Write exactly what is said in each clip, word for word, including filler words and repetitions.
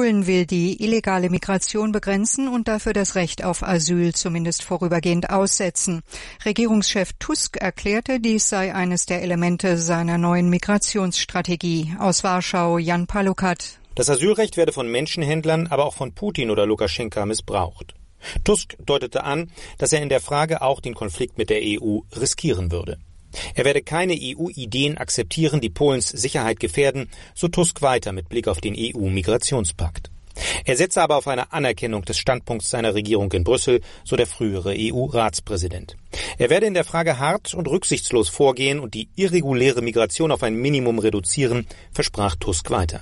Polen will die illegale Migration begrenzen und dafür das Recht auf Asyl zumindest vorübergehend aussetzen. Regierungschef Tusk erklärte, dies sei eines der Elemente seiner neuen Migrationsstrategie. Aus Warschau, Jan Palukat. Das Asylrecht werde von Menschenhändlern, aber auch von Putin oder Lukaschenka missbraucht. Tusk deutete an, dass er in der Frage auch den Konflikt mit der E U riskieren würde. Er werde keine E U-Ideen akzeptieren, die Polens Sicherheit gefährden, so Tusk weiter mit Blick auf den E U-Migrationspakt. Er setze aber auf eine Anerkennung des Standpunkts seiner Regierung in Brüssel, so der frühere E U-Ratspräsident. Er werde in der Frage hart und rücksichtslos vorgehen und die irreguläre Migration auf ein Minimum reduzieren, versprach Tusk weiter.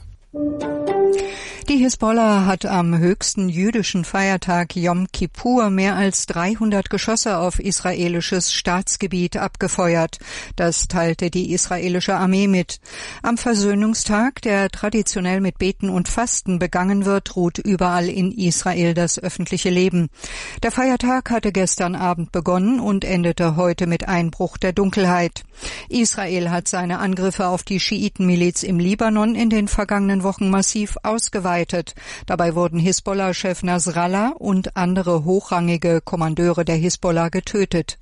Die Hisbollah hat am höchsten jüdischen Feiertag Yom Kippur mehr als dreihundert Geschosse auf israelisches Staatsgebiet abgefeuert. Das teilte die israelische Armee mit. Am Versöhnungstag, der traditionell mit Beten und Fasten begangen wird, ruht überall in Israel das öffentliche Leben. Der Feiertag hatte gestern Abend begonnen und endete heute mit Einbruch der Dunkelheit. Israel hat seine Angriffe auf die Schiitenmiliz im Libanon in den vergangenen Wochen massiv ausgeweitet. Dabei wurden Hisbollah-Chef Nasrallah und andere hochrangige Kommandeure der Hisbollah getötet.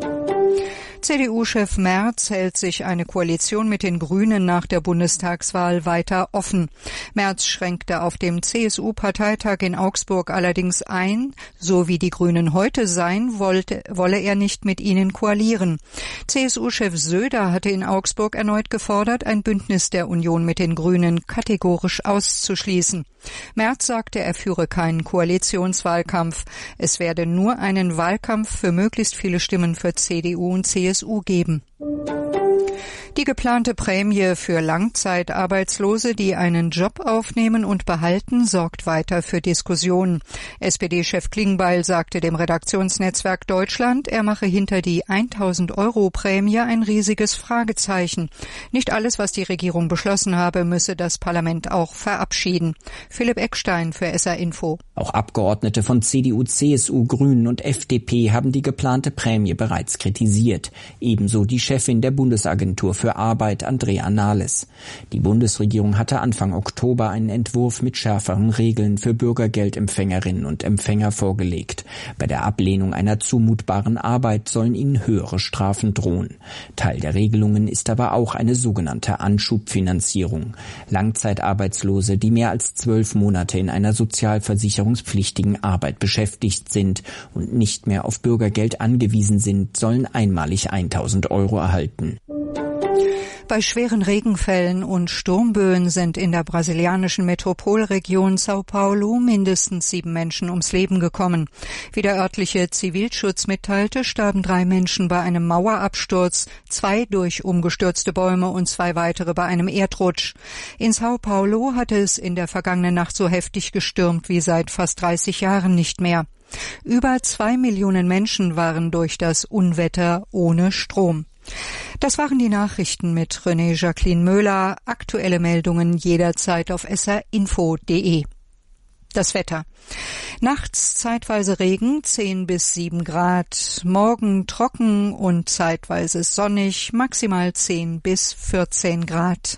C D U-Chef Merz hält sich eine Koalition mit den Grünen nach der Bundestagswahl weiter offen. Merz schränkte auf dem C S U-Parteitag in Augsburg allerdings ein, so wie die Grünen heute seien, wollte, wolle er nicht mit ihnen koalieren. C S U-Chef Söder hatte in Augsburg erneut gefordert, ein Bündnis der Union mit den Grünen kategorisch auszuschließen. Merz sagte, er führe keinen Koalitionswahlkampf. Es werde nur einen Wahlkampf für möglichst viele Stimmen für C D U und C S U geben. Die geplante Prämie für Langzeitarbeitslose, die einen Job aufnehmen und behalten, sorgt weiter für Diskussionen. S P D-Chef Klingbeil sagte dem Redaktionsnetzwerk Deutschland, er mache hinter die tausend Euro Prämie ein riesiges Fragezeichen. Nicht alles, was die Regierung beschlossen habe, müsse das Parlament auch verabschieden. Philipp Eckstein für S R Info. Auch Abgeordnete von C D U, C S U, Grünen und F D P haben die geplante Prämie bereits kritisiert. Ebenso die Chefin der Bundesagentur für Arbeit, Andrea Nahles. Die Bundesregierung hatte Anfang Oktober einen Entwurf mit schärferen Regeln für Bürgergeldempfängerinnen und Empfänger vorgelegt. Bei der Ablehnung einer zumutbaren Arbeit sollen ihnen höhere Strafen drohen. Teil der Regelungen ist aber auch eine sogenannte Anschubfinanzierung. Langzeitarbeitslose, die mehr als zwölf Monate in einer sozialversicherungspflichtigen Arbeit beschäftigt sind und nicht mehr auf Bürgergeld angewiesen sind, sollen einmalig tausend Euro erhalten. Bei schweren Regenfällen und Sturmböen sind in der brasilianischen Metropolregion São Paulo mindestens sieben Menschen ums Leben gekommen. Wie der örtliche Zivilschutz mitteilte, starben drei Menschen bei einem Mauerabsturz, zwei durch umgestürzte Bäume und zwei weitere bei einem Erdrutsch. In São Paulo hatte es in der vergangenen Nacht so heftig gestürmt wie seit fast dreißig Jahren nicht mehr. Über zwei Millionen Menschen waren durch das Unwetter ohne Strom. Das waren die Nachrichten mit René Jacqueline Möhler. Aktuelle Meldungen jederzeit auf s r info punkt d e. Das Wetter. Nachts zeitweise Regen, zehn bis sieben Grad. Morgen trocken und zeitweise sonnig, maximal zehn bis vierzehn Grad.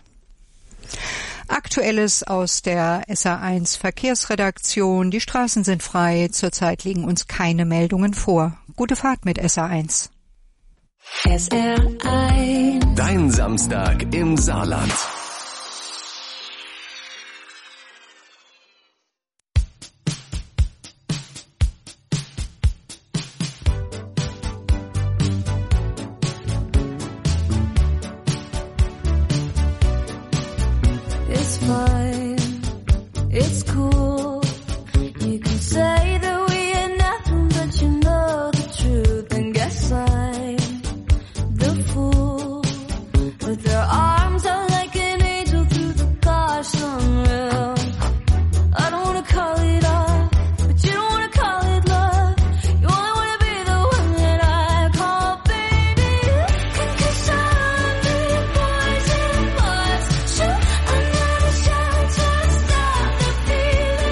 Aktuelles aus der S R eins Verkehrsredaktion. Die Straßen sind frei. Zurzeit liegen uns keine Meldungen vor. Gute Fahrt mit S R eins. S R eins. Dein Samstag im Saarland. It's fine. It's cool. You can say that we ain't nothing, but you know the truth. And guess I'm the fool with their arms out like an angel through the gosh unreal. I don't wanna call it off, but you don't wanna call it love. You only wanna be the one that I call baby. Cause I'm the poison was shoot another shot to stop the feeling.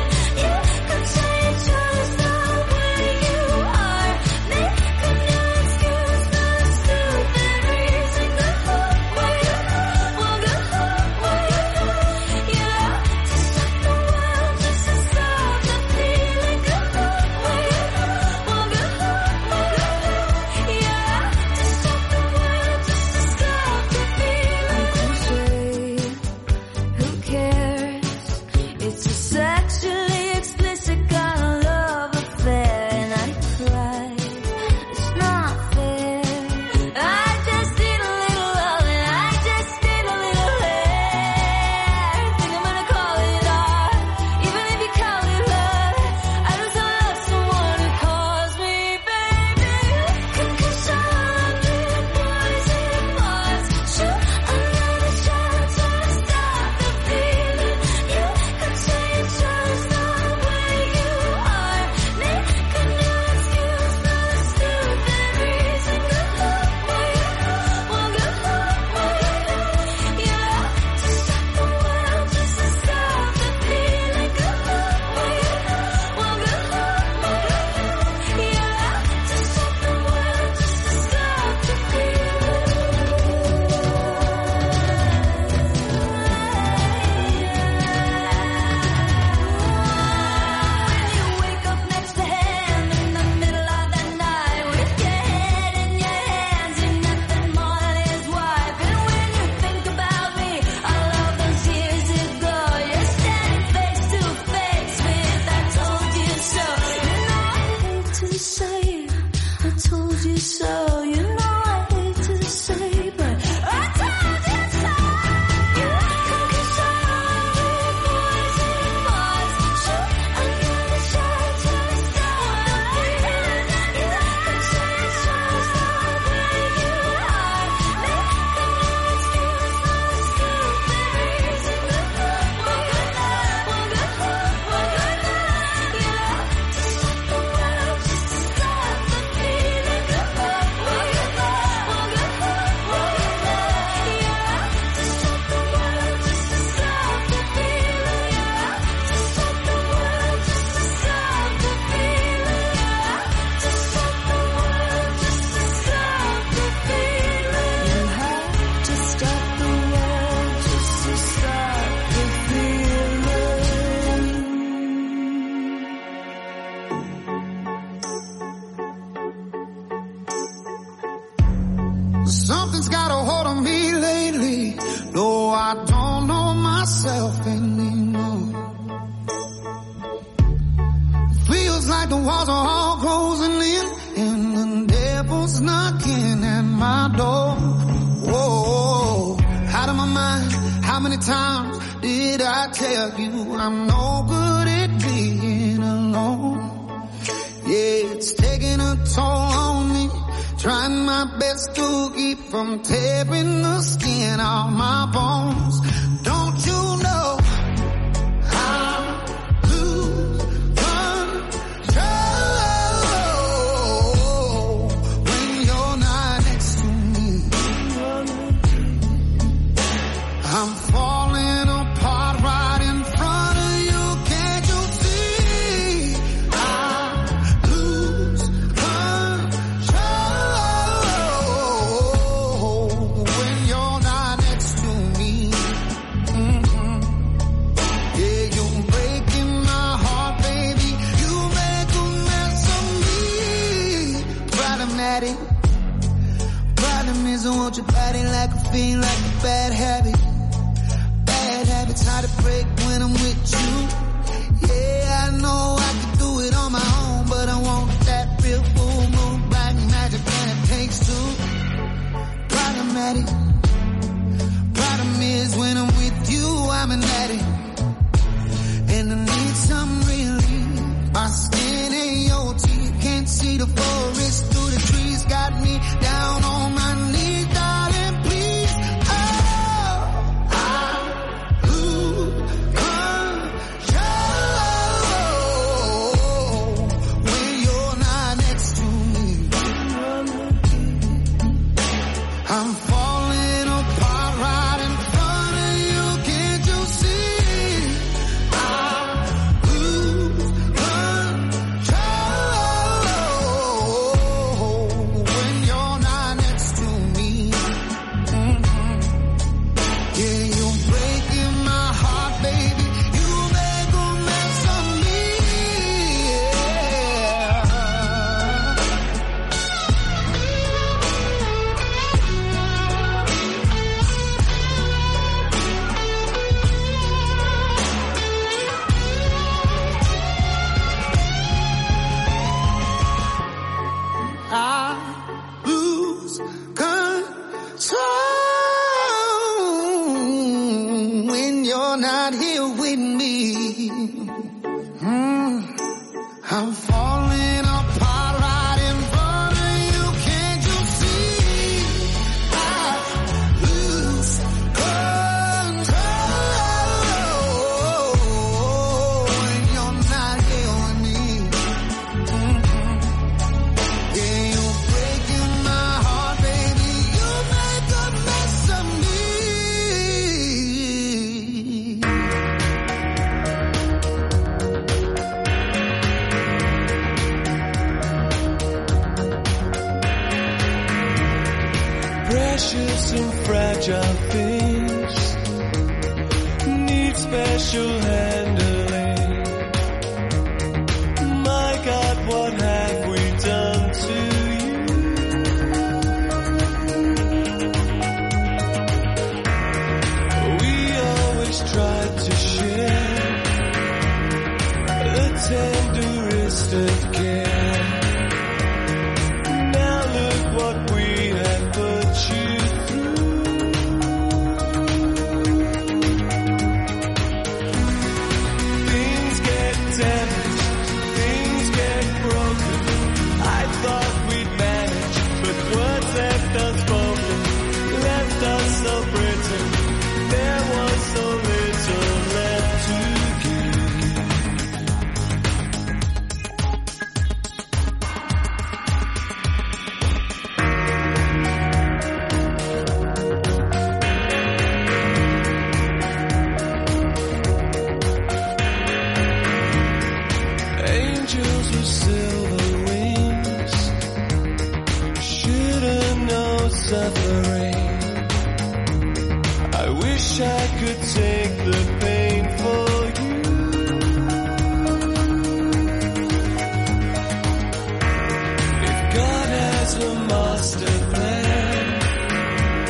Something's got a hold on me lately. No, I don't know myself anymore. Feels like the walls are all closing in, and the devil's knocking at my door. Whoa, out of my mind. How many times did I tell you I'm no good at being alone? Yeah, it's taking a toll on me. Trying my best to keep from tearing the skin off my bones. Don't you know I lose control when you're not next to me? I'm falling apart right in front of you. Can't you see? I lose control when you're not next to me. Mm-hmm. Yeah, you're breaking my heart, baby. You make a mess of me. Problematic. Problem is I want your body like a fiend, like a bad habit. Bad habits hard to break when I'm with you. Yeah, I know I can do it on my own, but I want that real full moon, black magic, and it takes two. Problematic. Problem is when I'm with you, I'm an addict, and I need some relief. My skin ain't your teeth, can't see the forest through the trees. Got me down on my knees, darling, please. Oh, I lose control when you're not next to me. I'm falling apart right in front of you. Can't you see? I lose control when you're not next to me. Mhm. Yeah, you're breaking my heart, baby. You make a mess of me. Yeah. I lose control when you're not here with me. Mm. I'm falling apart right in front of you. Can't you see? I lose control when you're not here with me. Mhm. Yeah, you're breaking my heart, baby. You make a mess of me. Precious and fragile things need special handling. My God, what have we done to you? We always tried to share the tenderest of care. Now look what we have put you through. Things get damaged, things get broken. I thought we'd manage, but words left unspoken, left us so brittle. There was so little left to give. Angels with silver wings shouldn't know suffering. I wish I could take the pain for you. If God has a master plan,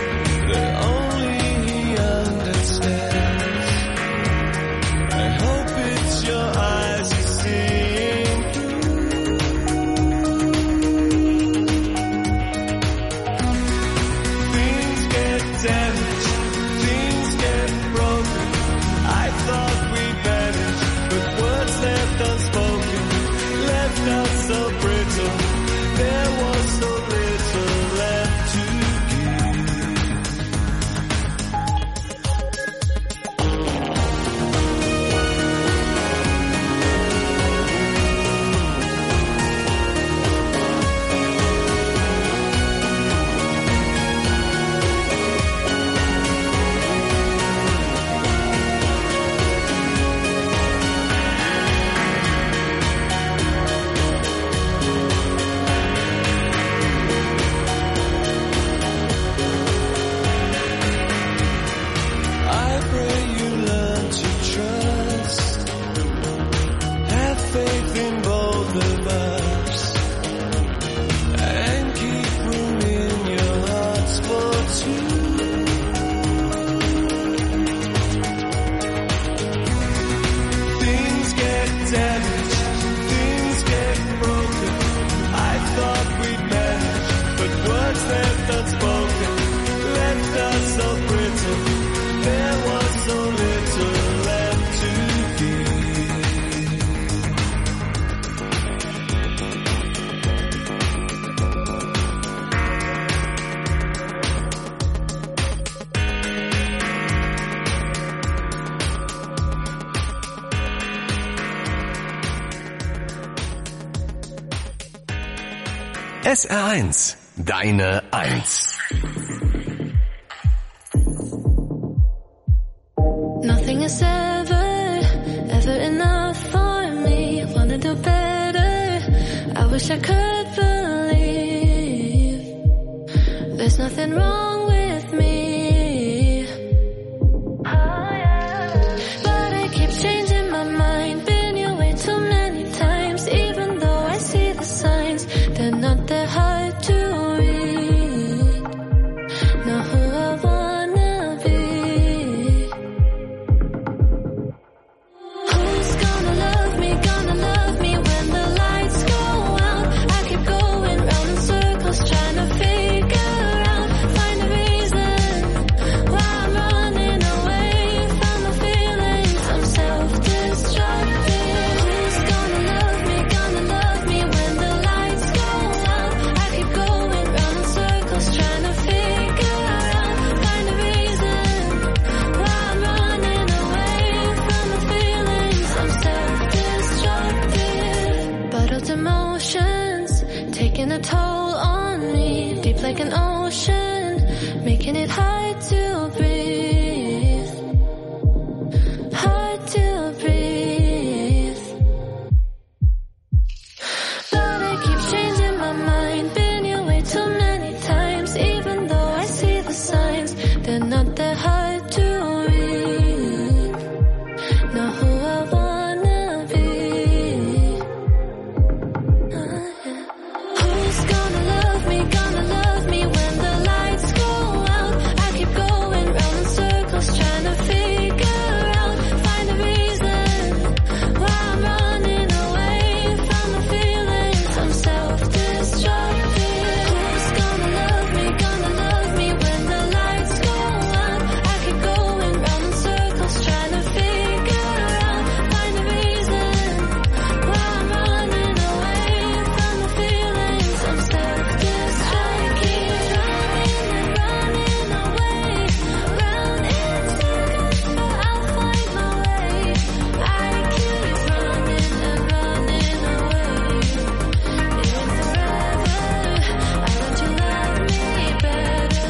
in both of us, and keep room in your hearts for two. Things get damaged, things get broken. I thought we'd manage, but words left unspoken left us so brittle. There was so little left to give. S R eins, deine Eins. Nothing is ever, ever enough for me. Wanna do better, I wish I could believe there's nothing wrong with me. But I keep changing my mind, been your way too many times. Even though I see the signs, they're not that hard to read. Not who I wanna be. Who's gonna love me, gonna love me when the lights go out? I keep going round in circles trying to figure out, find a reason why I'm running away from my feelings. I'm self-destructive. Who's gonna love me, gonna love me when the lights go out? I keep going round in circles trying to figure out, find a reason why I'm running away from my feelings. I'm self-destructive. Bottled emotions taking a toll on me, deep like an ocean, making it hard to breathe, hard to breathe. But I keep changing my mind, been your way too many times. Even though I see the signs, they're not that hard to read. Not who I wanna be. Uh, yeah. Who's gonna love me, gonna love me when the lights go out? I keep going round in circles trying to figure out, find a reason why I'm running away from my feelings. I'm self-destructive. Who's gonna love me, gonna love me when the lights go out? I keep going round in circles trying to figure out, find a reason why I'm running away from my feelings. I'm self-destructive. Running and running away, round in circles, but I'll find my way. I keep running and running away. If forever, I let you love me better.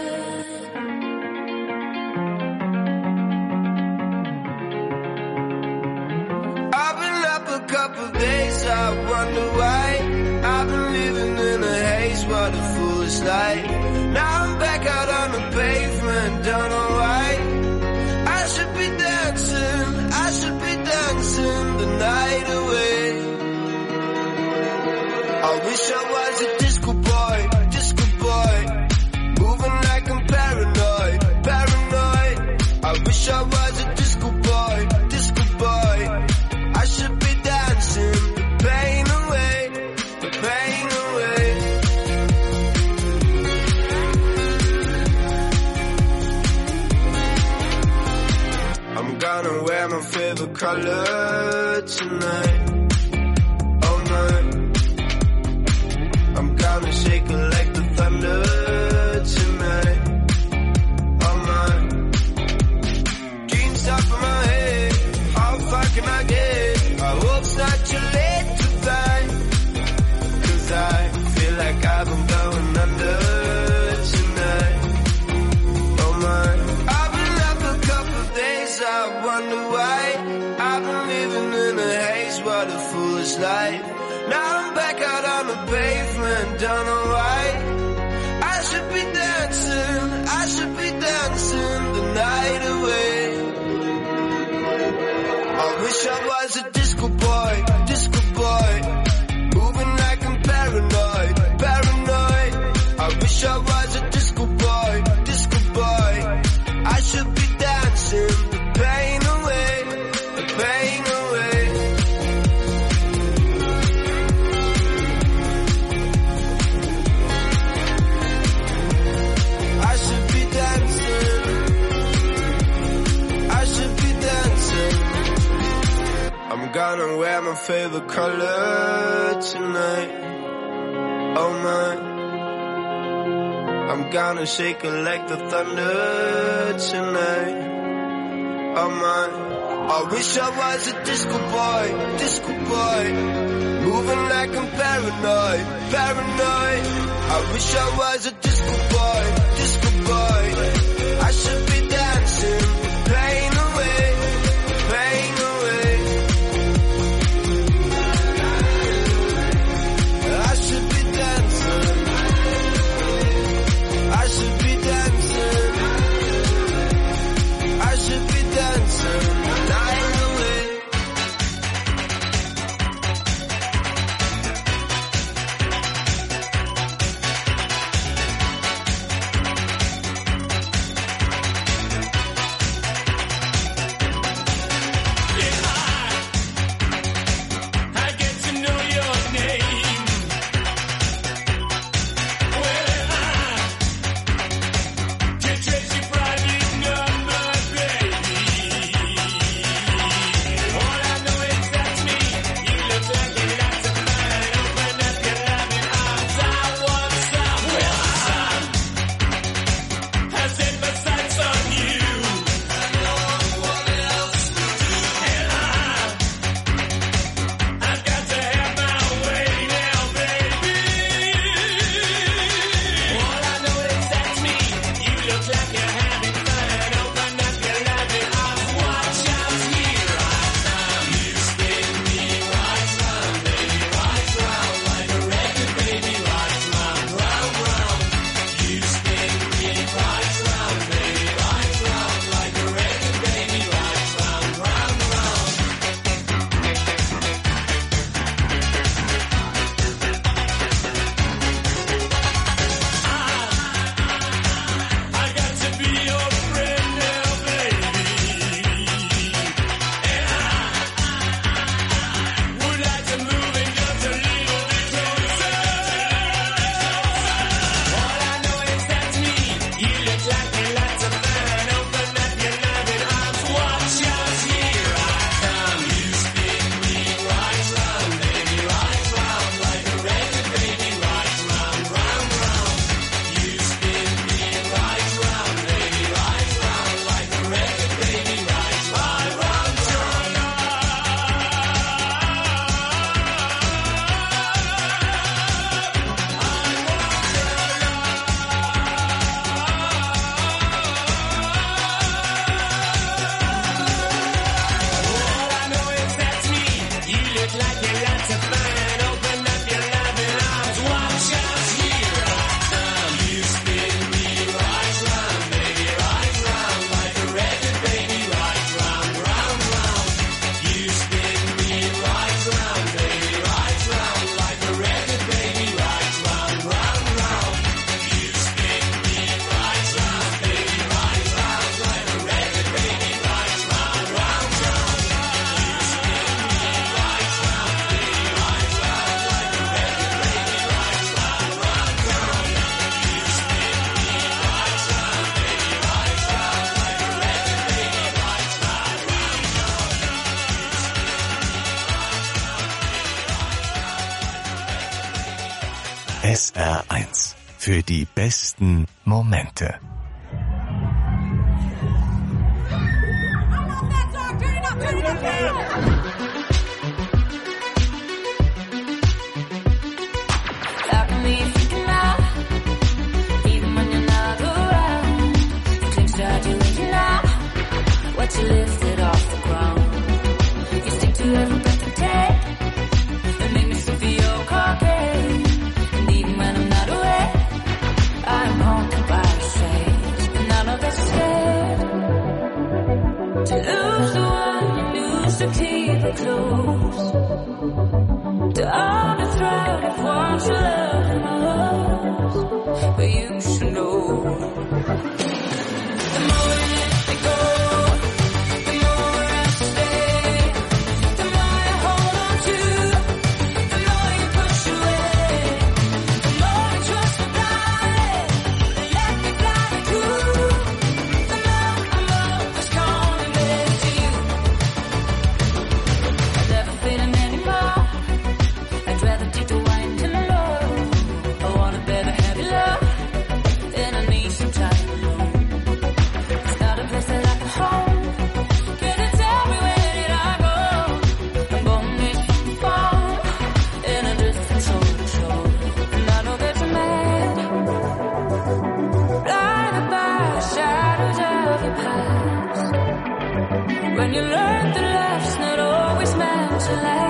I've been up a couple days, I wonder why. I've been living in a haze, what a foolish life. Now I'm back out on the pavement, don't know why. I should be dancing, I should be dancing the night away. I wish I was a disco boy, disco boy, moving like I'm paranoid, paranoid. I wish I was a disco boy, disco boy. I should be dancing the pain away, the pain away. I'm gonna wear my favorite color tonight, all night. I'm gonna shake it like the thunder tonight, all night. Dreams top of my head, how far can I get? I hope it's not too late to find, 'cause I feel like I've been going under tonight, oh my. I've been up a couple days, I wonder why. I've been living in a haze, what a foolish life. Now I'm back out on the pavement, don't know why. I should be dancing, I should be dancing the night away. I wish I was a disco boy, disco boy. I'm gonna wear my favorite color tonight. Oh my, I'm gonna shake it like the thunder tonight. Oh my, I wish I was a disco boy, disco boy, moving like I'm paranoid, paranoid. I wish I was a disco boy, disco boy. I should be dancing, playing away, playing away. I should be dancing, I should be dancing, I should be dancing, lying away. S R eins für die besten Momente. To lose the one you lose, to keep it close, to underthrow it once you love the most. But you should know, the more you let me go, the more I stay, the more you hold on to, the more you push away, the more you trust me blindly, let me fly you through, the more our love is coming back to you.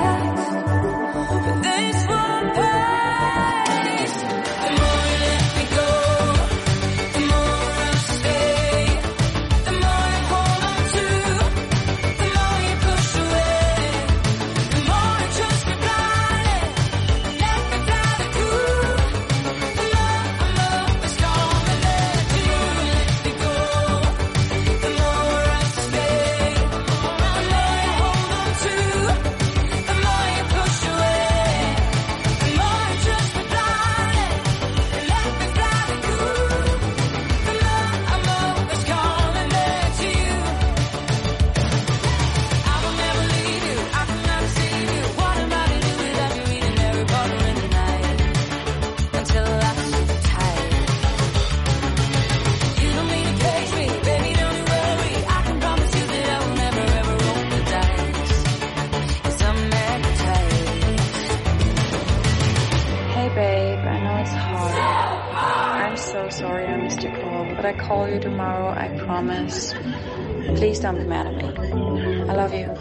Please don't be mad at me. I love you.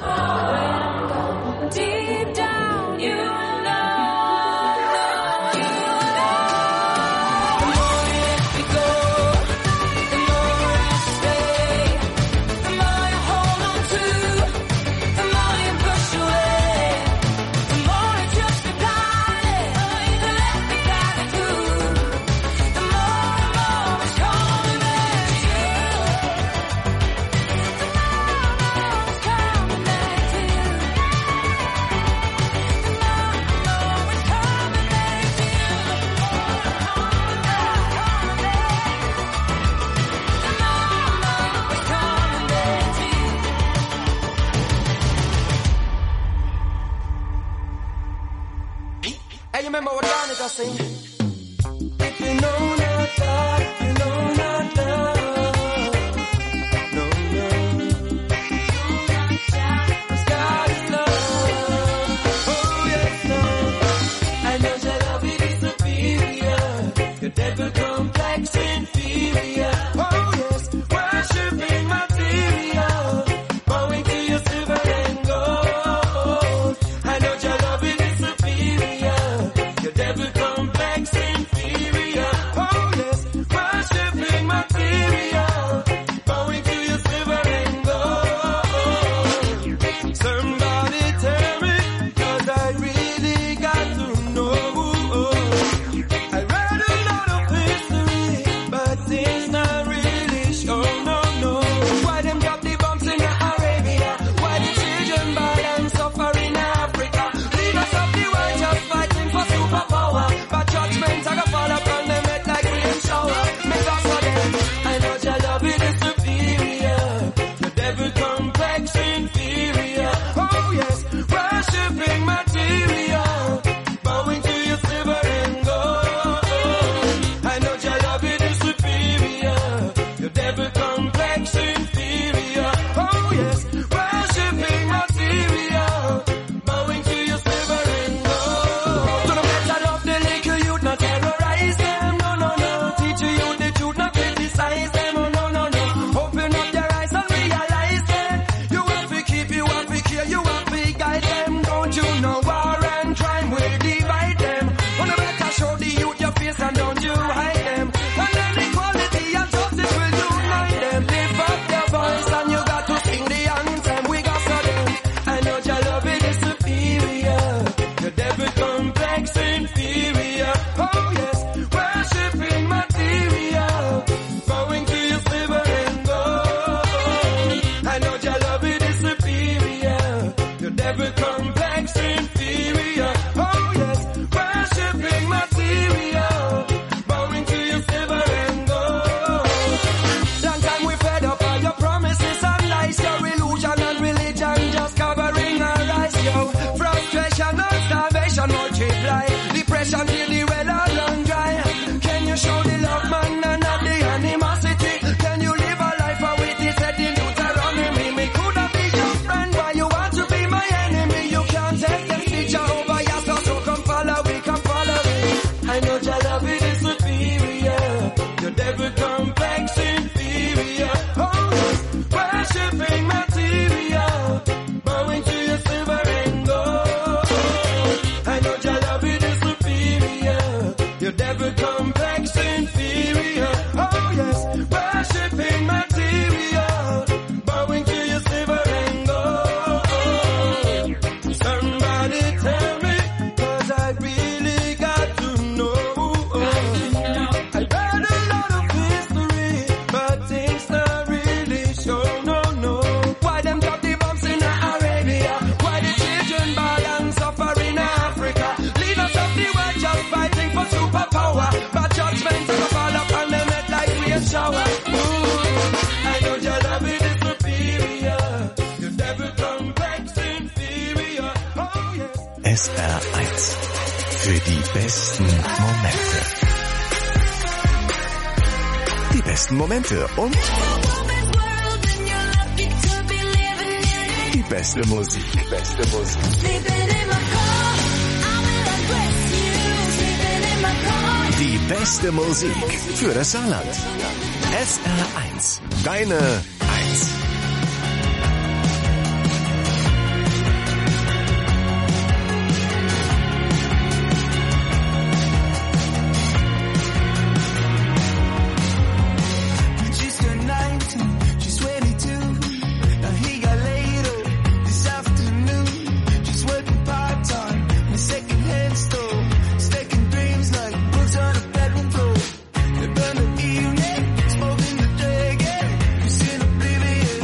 Deep down, you know. Hey, you remember what Donnie just sing? If you know not love, if you know not love, no, no. Cause God is love. Oh, yes, love. I know your love it is superior. Your devil complex inferior. Oh, yes, worshiping material. Bowing to your silver and gold. I know your love it is superior. Your devil complex inferior. Oh, S R eins. Für die besten Momente. Die besten Momente und die beste Musik. Die beste Musik. Die beste Musik für das Saarland. S R eins. Deine Eins. Burn the evening, smoking the day again. You seen oblivion.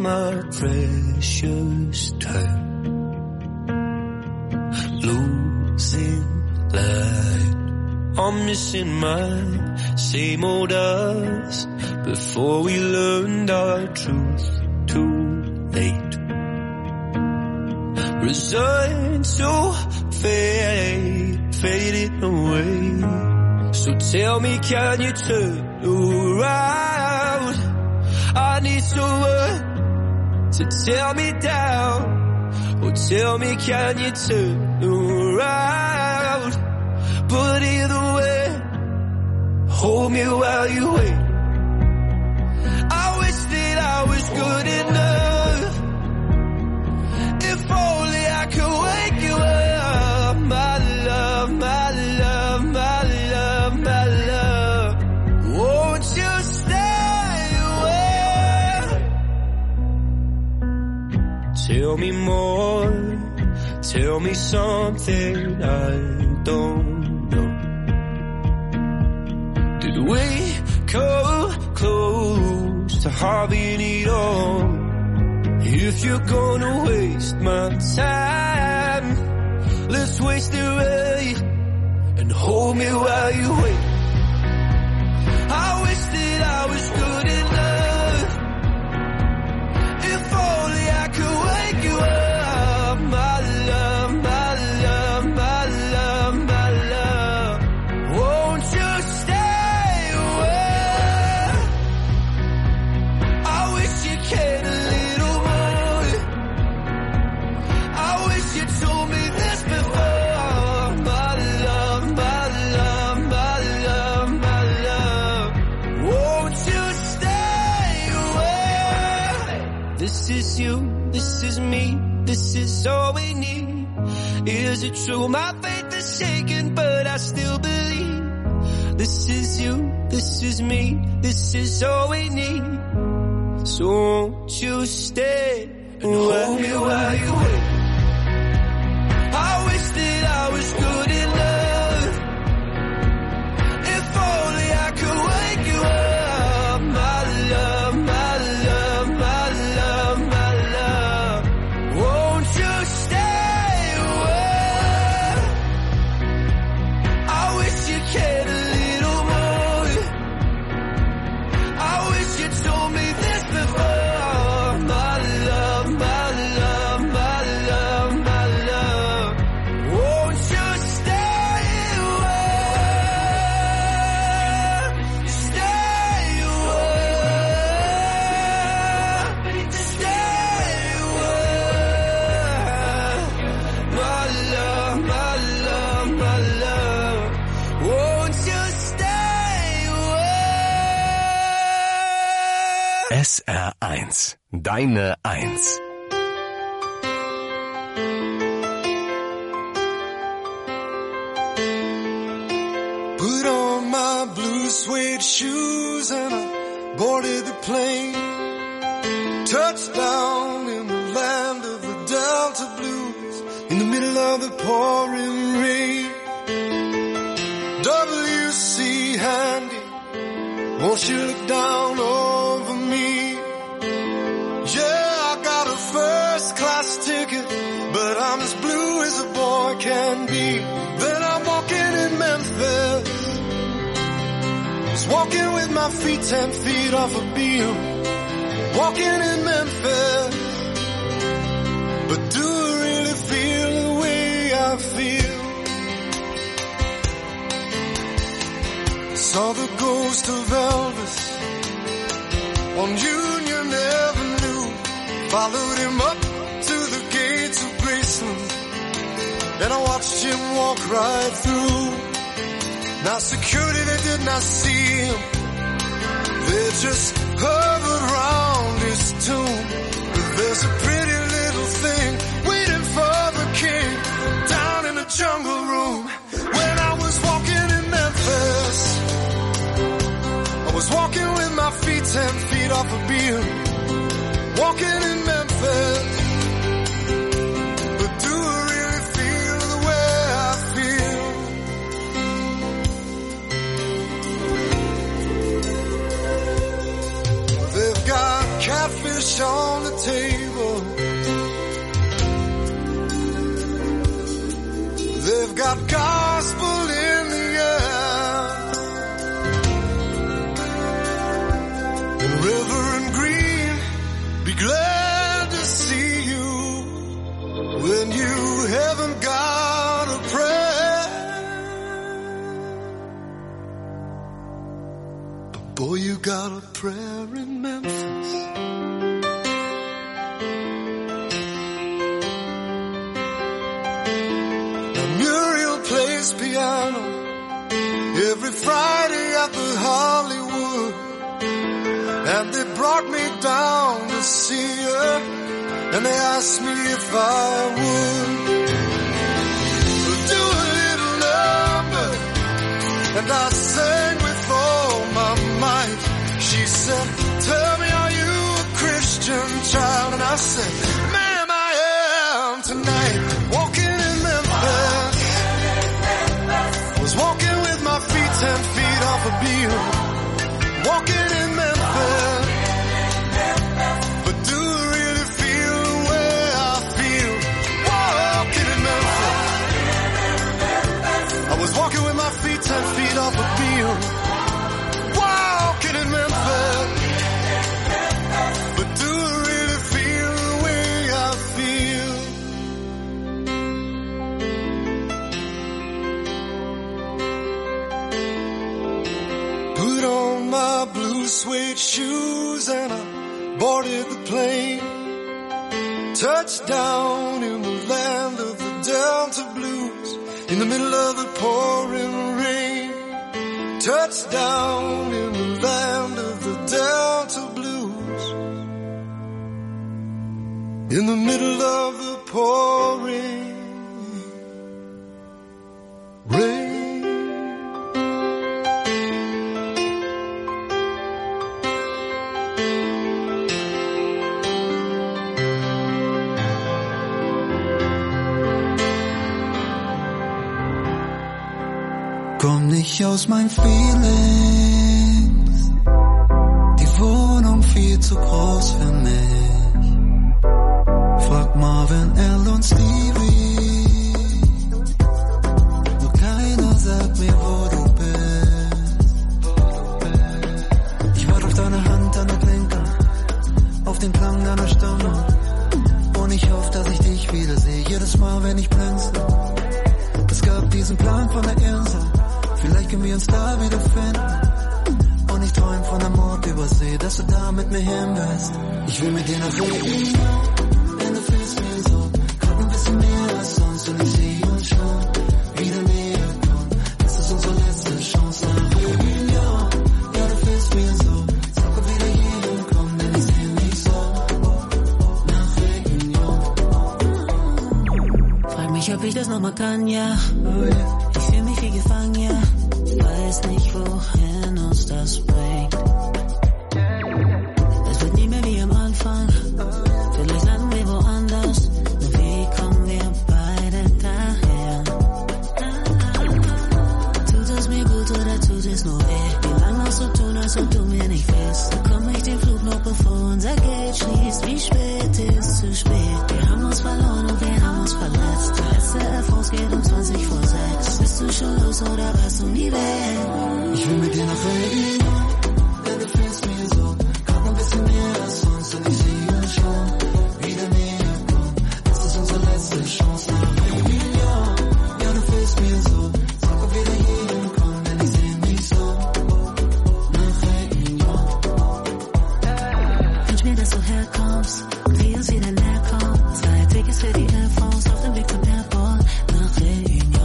my precious time. Losing light, I'm missing my same old us. Before we learned our truth too late. Resigned to fade, fading away. So tell me, can you turn around? I need someone to tear me down. Oh, tell me, can you turn around? But either way, hold me while you wait. I wish that I was good enough. If only I could wake you up. My love, my love, my love, my love. Won't you stay away? Tell me more. Tell me something I don't know. Did we come close to having it all? If you're gonna waste my time, let's waste it right and hold me while you wait. I wish that I was good enough. If only I could wake you up. My love, my love, my love, my love. Won't you stay away? I wish you cared a little more. I wish you told me this before. My love, my love, my love, my love. Won't you stay away? This is you, this is me, this is all we need. Is it true? My faith is shaken, but I still believe. This is you, this is me, this is all we need. So won't you stay and hold me while you wait? I wish that I was good enough. If only I could wake you up. My love, my love, my love, my love. Won't you stay away? I wish you cared a little more. I wish you told me this before. My love, my love, my love, my love. Won't you stay away? Stay away. Stay away. My love, my love, my love. Won't you stay away? S R eins, deine Eins. Put on my blue suede shoes and I boarded the plane. Touchdown in the land of the Delta Blues, in the middle of the pouring rain. W C Handy, won't you look down over me? Yeah, I got a first class ticket, but I'm as blue as a boy can be. Then I'm walking in Memphis, just walking with my feet ten feet off a beam. Walking in Memphis, but do I really feel the way I feel? Saw the ghost of Elvis on Union Avenue. Followed him up to the gates of Graceland, and I watched him walk right through. Now security, they did not see him, they just hovered round his tomb. But there's a pretty little thing waiting for the king down in the jungle room. When I was walking in Memphis, I was walking with my feet ten feet off a beam. Walking in Memphis, but do I really feel the way I feel? They've got catfish on the We've got gospel in the air. And Reverend Green, be glad to see you when you haven't got a prayer. But boy, you got a prayer in Memphis. Piano every Friday at the Hollywood, and they brought me down to see her, and they asked me if I would do a little number, and I sang with all my might. She said, tell me, are you a Christian child? And I said, ma'am, I am tonight, walking in Memphis. Was walking with my feet ten feet off a beam, walking in Memphis. But do I really feel the way I feel? Walking in Memphis. I was walking with my feet ten feet off a beam, walking in Memphis. But do I really feel the way I feel? Put on my blue suede shoes and I boarded the plane. Touched down in the land of the Delta Blues, in the middle of the pouring rain. Touched down in the land of the Delta Blues, in the middle of the pouring rain. Komm nicht aus meinen Feelings, die Wohnung viel zu groß für mich. Frag Marvin, L und Stevie, nur keiner sagt mir, wo du bist. Ich warte auf deine Hand an der Klinke, auf den Klang deiner Stimme, und ich hoffe, dass ich dich wiedersehe, jedes Mal, wenn ich blinze. Es gab diesen Plan von der Insel, vielleicht können wir uns da wiederfinden. Und ich träum von einem Ort über See, dass du da mit mir hin bist. Ich will mit dir nach Regen, denn du fehlst mir so. Grad ein bisschen mehr als sonst, und ich sehe uns schon wieder näher kommen. Das ist unsere letzte Chance nach Regen, ja. Ja, du fehlst mir so. Sag, ob wieder hier hinkommen, denn ich sehe mich so nach Regen, ja. Frag mich, ob ich das nochmal kann, ja. Ich fühl mich wie gefangen, ja. Weiß nicht, wohin uns das bringt. Es wird nie mehr wie am Anfang. Vielleicht landen wir woanders. Nur wie kommen wir beide daher? Tut es mir gut oder tut es nur weh? Wie lange noch so tun, als ob du mir nicht fehlst? Bekomme ich den Flug noch, bevor unser Geld schließt? Wie spät ist zu spät? Wir haben uns verloren und wir haben uns verletzt. Der letzte Erfolg geht um zwanzig vor sechs. Bist du schon los oder warst du nie weg? Ich will mit dir nach Regen, denn du fehlst mir so. Grad ein bisschen mehr als sonst, und ich sehe uns schon wieder näher kommen. Das ist unsere letzte Chance nach Regen, ja. Ja, du fehlst mir so. Sag, ob wir da hier hinkommen, denn ich sehe mich so nach Regen, ja. Wünsch mir, dass du herkommst und wir uns wieder näher kommen. Zwei Tickets für die Air Force auf dem Weg zum Airport nach Regen, ja.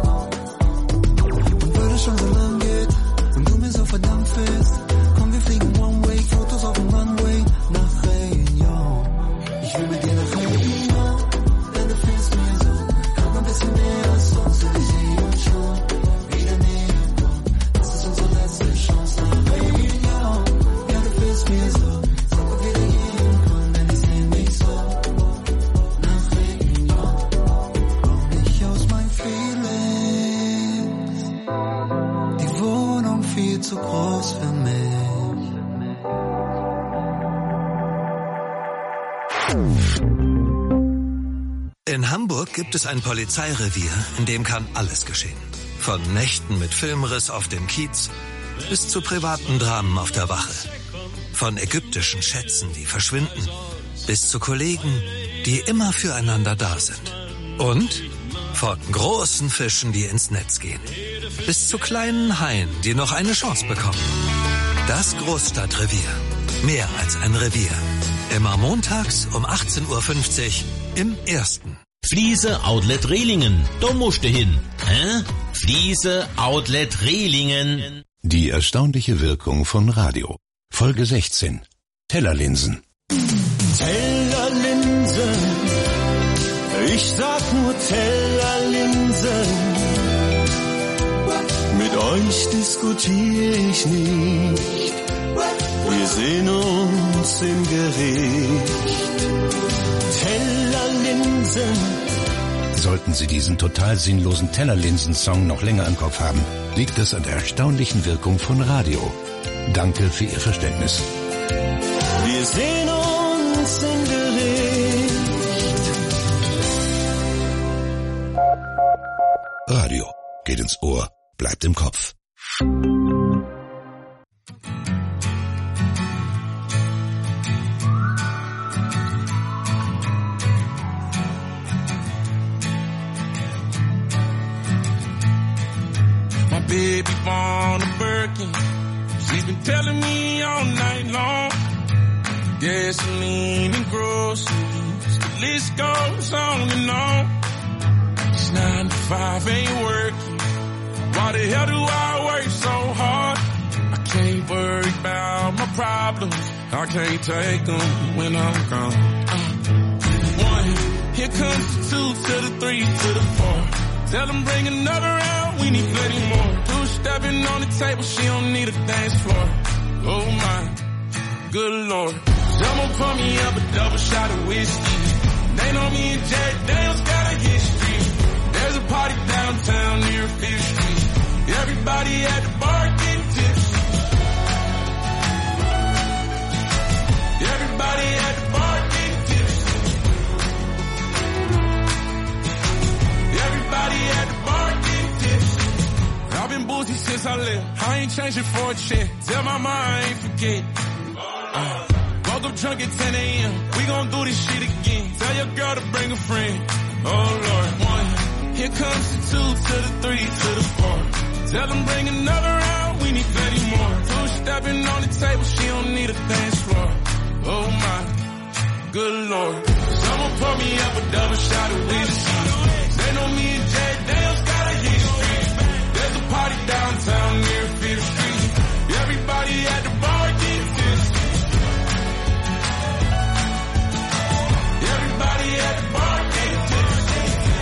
Schon so lang geht und du mir so verdammt fehlst. Komm, wir fliegen One Way, Fotos auf dem Runway nach Réunion. Ich will mit dir nach Réunion, denn du fehlst mir so. Grad ein bisschen mehr als sonst, und ich sehe uns schon wieder näher kommen. Das ist unsere letzte Chance nach Réunion. Ja, du fehlst mir so. Sag, ob wir da hier hinkommen, denn ich sehe mich so nach Réunion. Komm nicht aus meinen Feelings, die Wohnung viel zu groß für mich. In Hamburg gibt es ein Polizeirevier, in dem kann alles geschehen. Von Nächten mit Filmriss auf dem Kiez bis zu privaten Dramen auf der Wache. Von ägyptischen Schätzen, die verschwinden, bis zu Kollegen, die immer füreinander da sind. Und von großen Fischen, die ins Netz gehen, bis zu kleinen Haien, die noch eine Chance bekommen. Das Großstadtrevier. Mehr als ein Revier. Immer montags um achtzehn Uhr fünfzig im Ersten. Fliese Outlet Rehlingen. Da musst du hin. Hä? Fliese Outlet Rehlingen. Die erstaunliche Wirkung von Radio. Folge sechzehn. Tellerlinsen. Tellerlinsen. Ich sag nur Tellerlinsen. Mit euch diskutiere ich nicht. Wir sehen uns im Gericht. Tellerlinsen. Sollten Sie diesen total sinnlosen Tellerlinsen-Song noch länger im Kopf haben, liegt es an der erstaunlichen Wirkung von Radio. Danke für Ihr Verständnis. Wir sehen uns im Gericht. Radio geht ins Ohr, bleibt im Kopf. Baby born a Birkin. She's been telling me all night long. Gasoline and groceries. The list goes on and on. It's nine to five ain't working. Why the hell do I work so hard? I can't worry about my problems. I can't take them when I'm gone. Uh, one, here comes the two to the three to the four. Tell them bring another round, we need plenty more. Two stepping on the table, she don't need a dance floor. Oh my, good lord. Someone pour me up a double shot of whiskey. They know me and Jack Daniels got a history. There's a party downtown near Fifth Street. Everybody at the bar getting tipsy. Everybody at the bar getting tipsy. Everybody at the bar getting tipsy. I've been boozy since I left. I ain't changing for a check. Tell my mom I ain't forget. Uh, woke up drunk at ten a.m. We gon' do this shit again. Tell your girl to bring a friend. Oh Lord, one. Here comes the two to the three to the four. Tell them bring another round. We need plenty more. Two stepping on the table. She don't need a dance floor. Oh my, good lord. Someone pour me up a double shot of whiskey. They know me and Jack Daniels got a history. There's a party downtown near Fifth Street. Everybody at the bar getting tipsy. Everybody at the bar getting tipsy.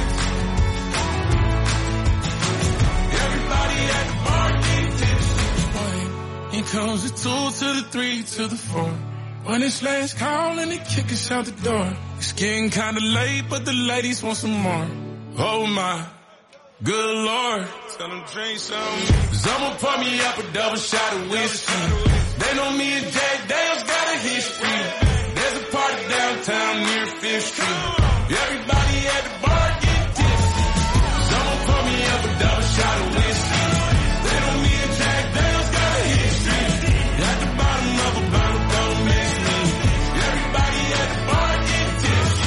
Everybody at the bar getting tipsy. Here comes the two to the three to the four. When it's last call and they kick us out the door. It's getting kinda late, but the ladies want some more. Oh my, good lord. Tell them drink some. Someone pour me up a double shot of whiskey. They know me and Jack Daniels got a history. There's a party downtown near Fifth Street. Everybody at the bar getting tipsy. Someone pour me up a double shot of whiskey. They know me and Jack Daniels got a history. At the bottom of a bottle, don't miss me. Everybody at the bar getting tipsy.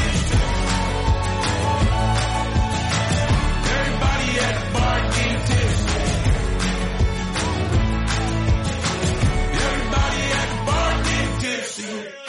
Everybody at the bar getting tipsy. Everybody at the bar getting tipsy.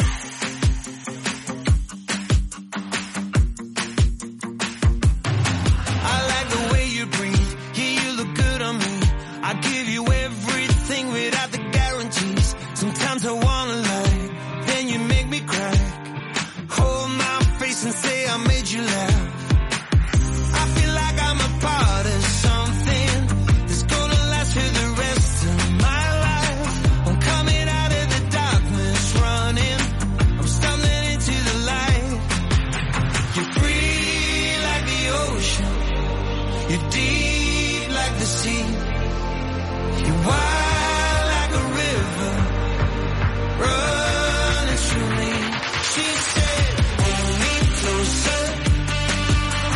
I like the way you breathe. Yeah, you look good on me. I give you everything without the guarantees. Sometimes I wanna lie, then you make me cry. Hold my face and say I made you laugh. I feel like I'm a part of something that's gonna last for the rest of my life. I'm coming out of the darkness, running. I'm stumbling into the light. You're free like the ocean. You're deep like the sea. You're wide like a river running through me. She said, hold me closer.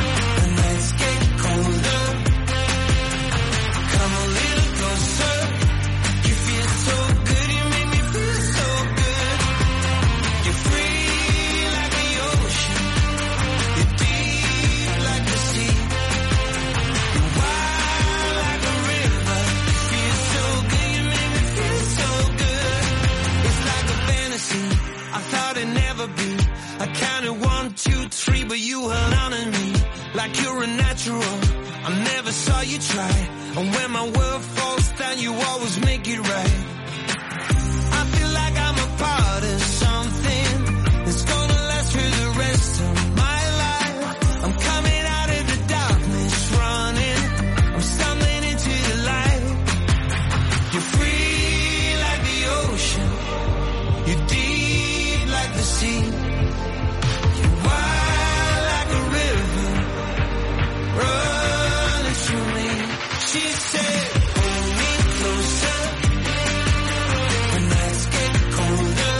I never saw you try. And when my world falls down, you always make it right. I feel like I'm a part of something that's gonna last for the rest of my life. I'm coming out of the darkness, running. I'm stumbling into the light. You're free like the ocean. You're deep like the sea. You're wide like a river running through me. She said, hold me closer when nights get colder.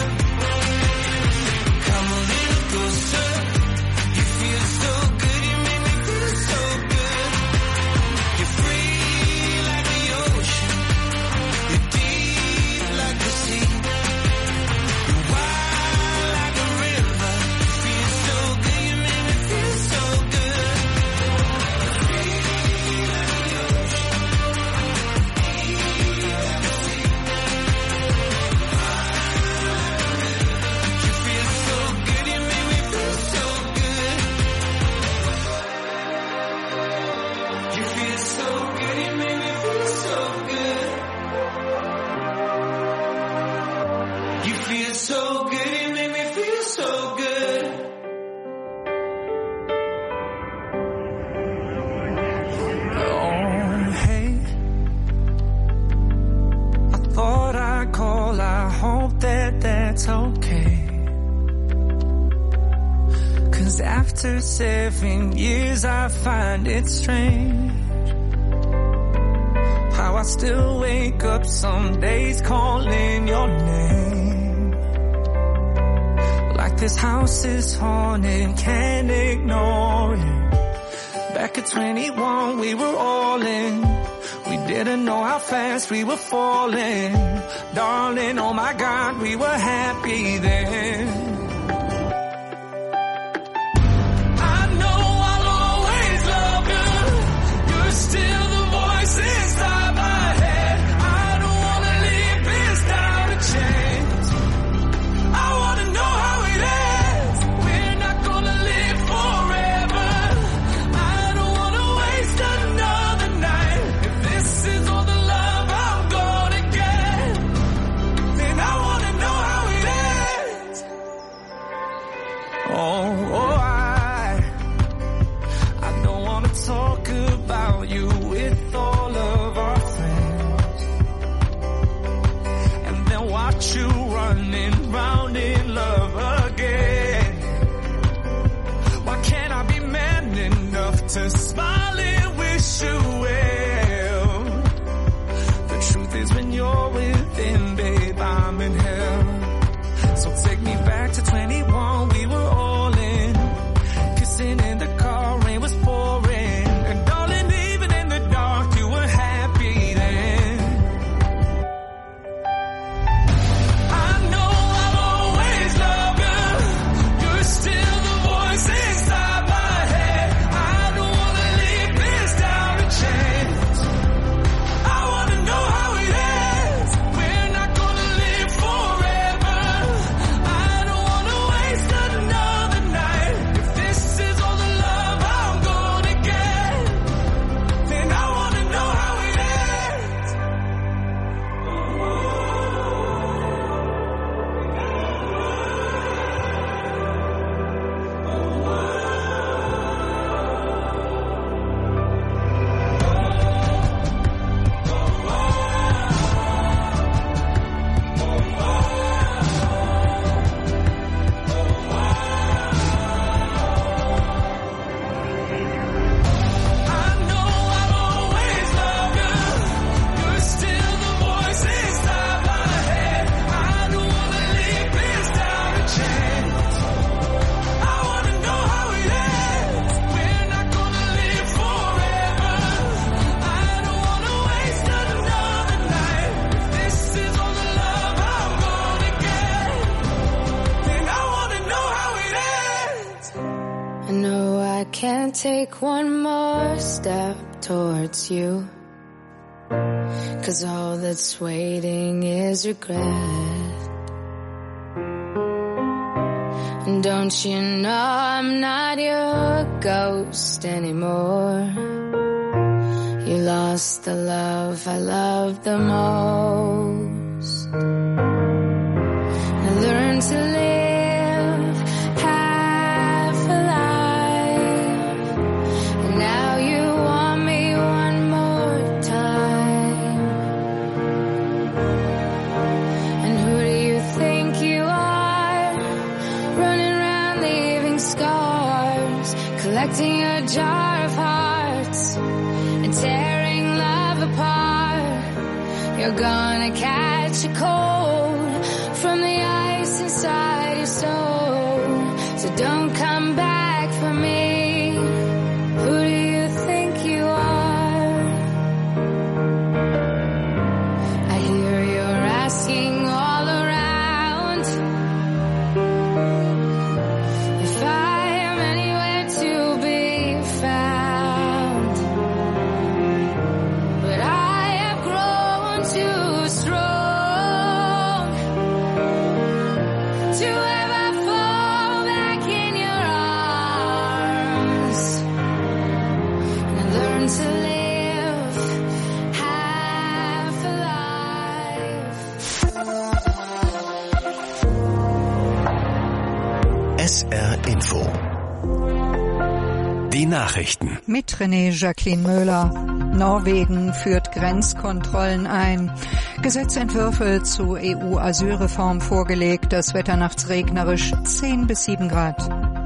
Come a little closer. You feel so good, you make me feel so good. You're free like the ocean. You're deep like the sea. You're wide like a river. You feel so good, you make me feel so good. Free like the ocean. You feel so good, you make me feel so good. You feel so good, you make me feel so good. You feel so good, you make me feel so good. Oh, hey. I thought I'd call, I hope that that's okay. Cause after seven years I find it strange how I still wake up some days calling your name. Like this house is haunted, can't ignore it. Back at twenty-one we were all in. We didn't know how fast we were falling. Darling, oh my God, we were happy then. I know I'll always love you. You're still the voice inside my head. I don't wanna leave this down a chance. I wanna know how it ends. We're not gonna live forever. I don't wanna waste another night. If this is all the love I'm gonna get, then I wanna know how it ends. Oh, oh, I, I don't wanna talk about you with all of our friends, and then watch you running round in love again. Why can't I be man enough to smile and wish you well? The truth is when you're within, babe, I'm in hell. So take me back to twenty-one, we were all in. Kissing in the car, rain was pouring. And darling, even in the dark, you were happy then. I know I'll always love you. You're still the voice inside my head. I don't wanna leave this down a chance. I wanna know how it ends. We're not gonna live forever. I don't wanna waste another night. If this is all the love I'm gonna get, then I wanna know how it ends. I know I'll always love you. You're still the voice inside my head. I don't wanna leave this down a chance. I wanna know how it ends. We're not gonna live forever. I don't wanna waste another night. If this is all the love I'm gonna get, then I wanna know how it ends. I know I can't take one more step towards you, 'cause all that's waiting is regret. And don't you know I'm not your ghost anymore? lost the love I loved the most. I learned to live half alive, and now you want me one more time. And who do you think you are, running around leaving scars, collecting a jar of hearts and tearing love apart? You're gonna catch a cold from the ice inside your soul, so don't come back for me. Who do you think you are? I hear you're asking all around if I am anywhere to be found, but I have grown too strong to ever fall back in your arms. And I learned to live half alive. S R Info. Die Nachrichten. Mit René Jacqueline Möhler. Norwegen führt Grenzkontrollen ein. Gesetzentwürfe zu E U-Asylreform vorgelegt. Das Wetter nachts regnerisch, zehn bis sieben Grad.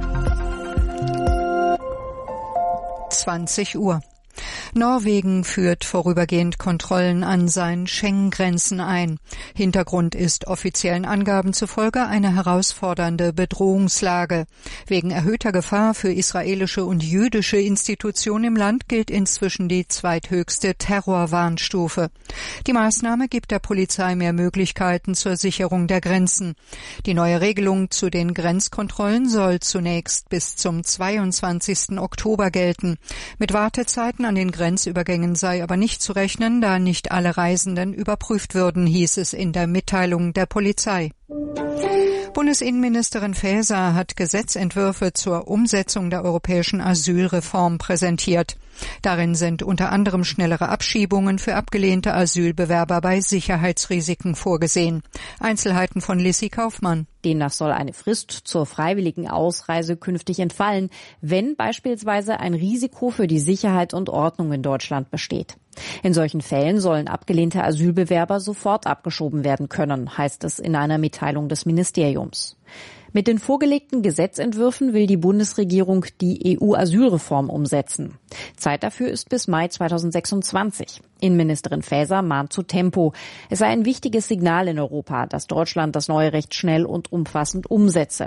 zwanzig Uhr. Norwegen führt vorübergehend Kontrollen an seinen Schengen-Grenzen ein. Hintergrund ist offiziellen Angaben zufolge eine herausfordernde Bedrohungslage. Wegen erhöhter Gefahr für israelische und jüdische Institutionen im Land gilt inzwischen die zweithöchste Terrorwarnstufe. Die Maßnahme gibt der Polizei mehr Möglichkeiten zur Sicherung der Grenzen. Die neue Regelung zu den Grenzkontrollen soll zunächst bis zum zweiundzwanzigsten Oktober gelten. Mit Wartezeiten an den Grenzübergängen sei aber nicht zu rechnen, da nicht alle Reisenden überprüft würden, hieß es in der Mitteilung der Polizei. Bundesinnenministerin Faeser hat Gesetzentwürfe zur Umsetzung der europäischen Asylreform präsentiert. Darin sind unter anderem schnellere Abschiebungen für abgelehnte Asylbewerber bei Sicherheitsrisiken vorgesehen. Einzelheiten von Lissy Kaufmann. Demnach soll eine Frist zur freiwilligen Ausreise künftig entfallen, wenn beispielsweise ein Risiko für die Sicherheit und Ordnung in Deutschland besteht. In solchen Fällen sollen abgelehnte Asylbewerber sofort abgeschoben werden können, heißt es in einer Mitteilung des Ministeriums. Mit den vorgelegten Gesetzentwürfen will die Bundesregierung die E U-Asylreform umsetzen. Zeit dafür ist bis Mai zweitausendsechsundzwanzig. Innenministerin Faeser mahnt zu Tempo. Es sei ein wichtiges Signal in Europa, dass Deutschland das neue Recht schnell und umfassend umsetze.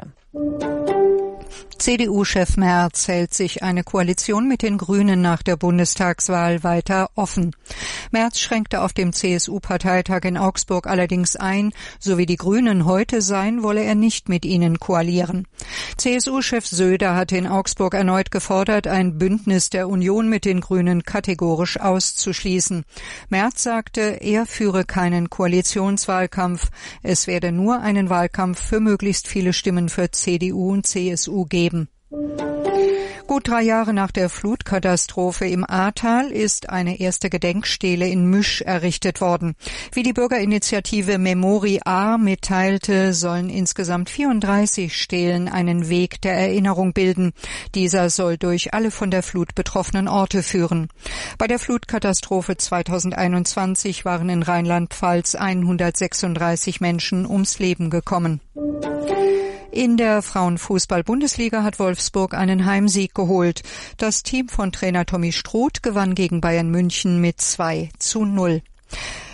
C D U-Chef Merz hält sich eine Koalition mit den Grünen nach der Bundestagswahl weiter offen. Merz schränkte auf dem C S U-Parteitag in Augsburg allerdings ein, so wie die Grünen heute seien, wolle er nicht mit ihnen koalieren. C S U-Chef Söder hatte in Augsburg erneut gefordert, ein Bündnis der Union mit den Grünen kategorisch auszuschließen. Merz sagte, er führe keinen Koalitionswahlkampf. Es werde nur einen Wahlkampf für möglichst viele Stimmen für C D U und C S U geben. Gut drei Jahre nach der Flutkatastrophe im Ahrtal ist eine erste Gedenkstele in Müsch errichtet worden. Wie die Bürgerinitiative Memori Ahr mitteilte, sollen insgesamt vierunddreißig Stelen einen Weg der Erinnerung bilden. Dieser soll durch alle von der Flut betroffenen Orte führen. Bei der Flutkatastrophe zweitausendeinundzwanzig waren in Rheinland-Pfalz hundertsechsunddreißig Menschen ums Leben gekommen. In der Frauenfußball-Bundesliga hat Wolfsburg einen Heimsieg geholt. Das Team von Trainer Tommy Struth gewann gegen Bayern München mit zwei zu null.